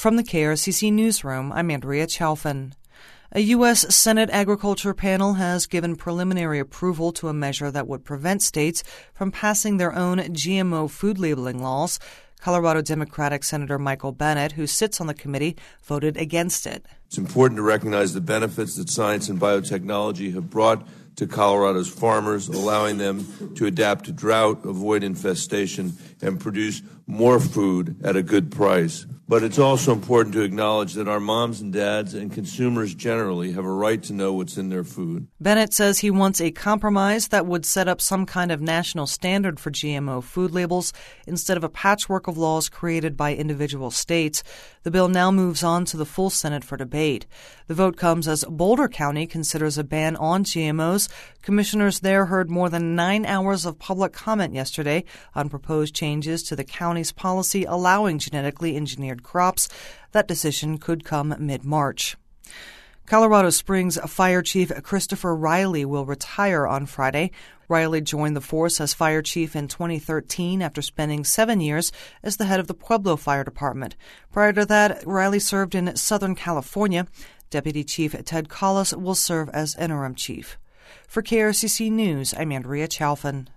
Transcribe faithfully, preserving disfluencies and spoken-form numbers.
From the K R C C Newsroom, I'm Andrea Chalfin. A U S Senate Agriculture panel has given preliminary approval to a measure that would prevent states from passing their own G M O food labeling laws. Colorado Democratic Senator Michael Bennet, who sits on the committee, voted against it. It's important to recognize the benefits that science and biotechnology have brought to Colorado's farmers, allowing them to adapt to drought, avoid infestation, and produce more food at a good price. But it's also important to acknowledge that our moms and dads and consumers generally have a right to know what's in their food. Bennett says he wants a compromise that would set up some kind of national standard for G M O food labels instead of a patchwork of laws created by individual states. The bill now moves on to the full Senate for debate. The vote comes as Boulder County considers a ban on G M Os. Commissioners there heard more than nine hours of public comment yesterday on proposed changes to the county's policy allowing genetically engineered crops. That decision could come mid-March. Colorado Springs Fire Chief Christopher Riley will retire on Friday. Riley joined the force as fire chief in twenty thirteen after spending seven years as the head of the Pueblo Fire Department. Prior to that, Riley served in Southern California. Deputy Chief Ted Collis will serve as interim chief. For K R C C News, I'm Andrea Chalfin.